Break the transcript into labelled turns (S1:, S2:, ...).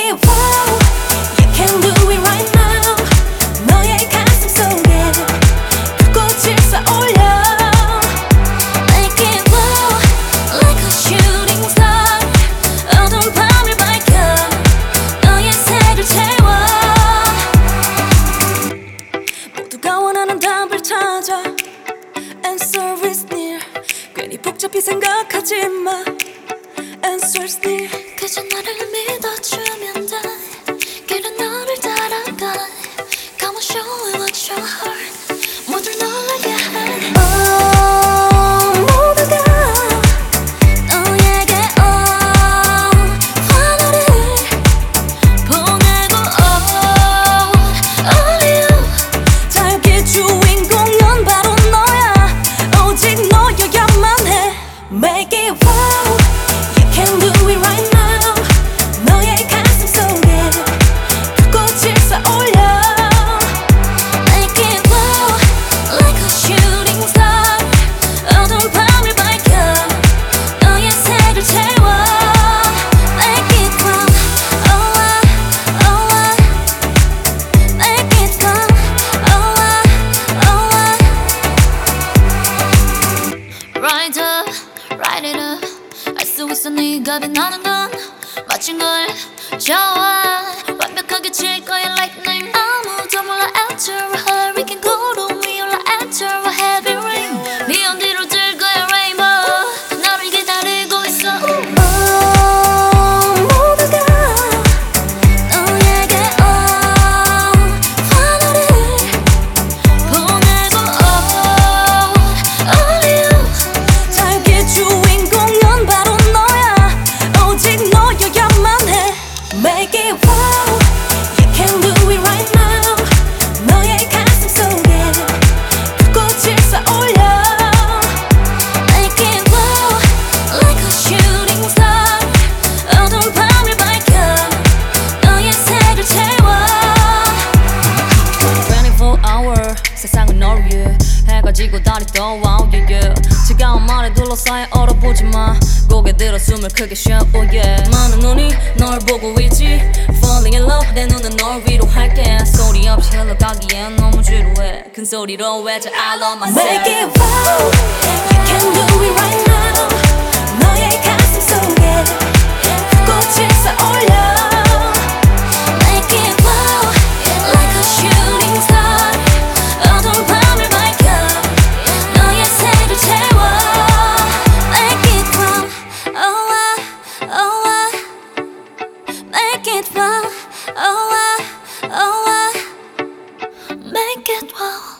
S1: it wow. You can do it right now. 너의 가슴 속에 불꽃을 쏘올려. Make it wow, like a shooting star. 어두운 밤을 밝혀 너의 색을 채워. 모두가 원하는 답을 찾아. Answer is near. 괜히 복잡히 생각하지 마. Answer's near. 그저 나를 믿어주면 돼. 길은 너를 따라가. Come on, show me what your heart. 모두 너에게 해. 모두가 너에게 환호를 보내고 only you. 자유의 주인공은 바로 너야. 오직 너여야만 해. Make it wow. You can do it right now. 너의 가슴 속에 불꽃을 쏘올려. Make it wow, like a shooting star. 어두운 밤을 밝혀 너의 색을 채워. Make it wow, oh wow, oh wow. Make it wow, oh wow, oh wow. Rise up, ride it up. 알 수 있어 네가 빛나는 건 멋진 걸 좋아. 완벽하게 칠 거야 lightning. 아무도 몰라 after a hurricane. 구름 위 올라 after a heavy rain. 미연 뒤로 들 거야 rainbow. 너를 기다리고 있어. 모두가 너에게 환호를 보내고 only you. 자유의 주인공은 바로 너야. 오직 너여야만 해. Make it wow. You can do it right now. 너의 가슴 속에 불꽃을 쏘올려. Make it wow, like a shooting star. 어두운 밤을 밝혀 너의 색을 채워.
S2: 24hour 세상은 너를 위해 해가 지고 달이 떠 wow yeah yeah. 차가운 말에 둘러싸여 얼어보지 마. 고개 들어 숨을 크게 쉬어 oh yeah. 많은 눈이 널 보고 있지. Falling in love 내 눈은 널 위로할게. 소리 없이 흘러가기엔 너무 지루해. 큰 소리로 외쳐 I love myself.
S1: Make it wow. You can do it right now. 너의 가슴 속에 불꽃을 쏘올려. Make it wow, like a shooting star. 어두운 밤을 밝혀 너의 색을 채워. Make it wow, oh wow, oh wow. Make it wow, oh wow, oh wow. Make it wow.